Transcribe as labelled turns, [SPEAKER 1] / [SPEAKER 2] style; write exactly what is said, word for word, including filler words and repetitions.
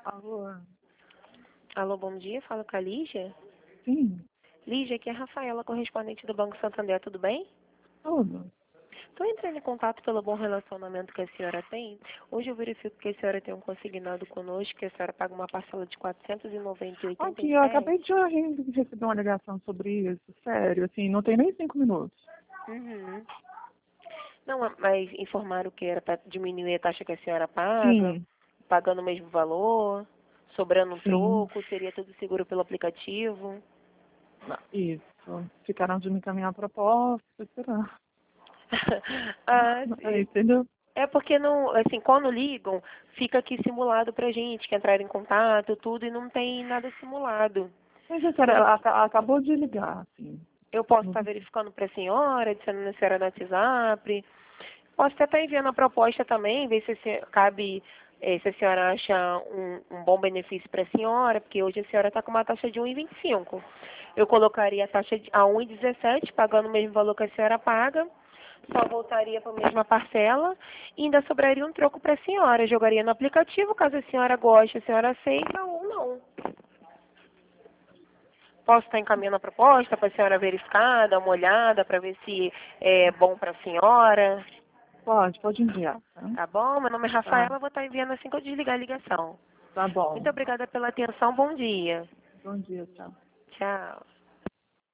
[SPEAKER 1] Alô?
[SPEAKER 2] Alô, bom dia. Fala com a Lígia.
[SPEAKER 1] Sim,
[SPEAKER 2] Lígia, aqui é a Rafaela, correspondente do Banco Santander. Tudo bem?
[SPEAKER 1] tudo.
[SPEAKER 2] Estou entrando em contato pelo bom relacionamento que a senhora tem. Hoje eu verifico que a senhora tem um consignado conosco, que a senhora paga uma parcela de quatrocentos e noventa e oitenta
[SPEAKER 1] Aqui,
[SPEAKER 2] e
[SPEAKER 1] eu
[SPEAKER 2] sete.
[SPEAKER 1] acabei de re- receber uma ligação sobre isso, sério, assim, não tem nem cinco minutos.
[SPEAKER 2] Uhum. Não, mas informaram que era para diminuir a taxa que a senhora paga,
[SPEAKER 1] Sim,
[SPEAKER 2] pagando o mesmo valor, sobrando um
[SPEAKER 1] sim,
[SPEAKER 2] troco, seria tudo seguro pelo aplicativo.
[SPEAKER 1] isso. Ficaram de me encaminhar a proposta, será?
[SPEAKER 2] ah,
[SPEAKER 1] É,
[SPEAKER 2] sim.
[SPEAKER 1] entendeu?
[SPEAKER 2] É porque não, assim, quando ligam, fica aqui simulado pra gente, que entraram em contato, tudo, e não tem nada simulado.
[SPEAKER 1] Mas, é sério,
[SPEAKER 2] Por-
[SPEAKER 1] ela aca- acabou de ligar, assim.
[SPEAKER 2] Eu posso
[SPEAKER 1] Não
[SPEAKER 2] estar
[SPEAKER 1] sei.
[SPEAKER 2] verificando pra senhora, adicionando a senhora no WhatsApp. Posso até estar enviando a proposta também, ver se, se cabe, eh, se a senhora acha um, um bom benefício para a senhora, porque hoje a senhora está com uma taxa de um vírgula vinte e cinco. Eu colocaria a taxa de, a um vírgula dezessete, pagando o mesmo valor que a senhora paga, só voltaria para a mesma parcela e ainda sobraria um troco para a senhora. Jogaria no aplicativo, caso a senhora goste, a senhora aceita ou não. Posso estar encaminhando a proposta para a senhora verificar, dar uma olhada para ver se é bom para a senhora.
[SPEAKER 1] Pode, pode enviar, tá?
[SPEAKER 2] Tá bom? Meu nome é
[SPEAKER 1] Tá,
[SPEAKER 2] Rafaela, vou estar enviando assim que eu desligar a ligação.
[SPEAKER 1] tá bom.
[SPEAKER 2] Muito obrigada pela atenção, bom dia.
[SPEAKER 1] Bom dia, tchau.
[SPEAKER 2] Tchau.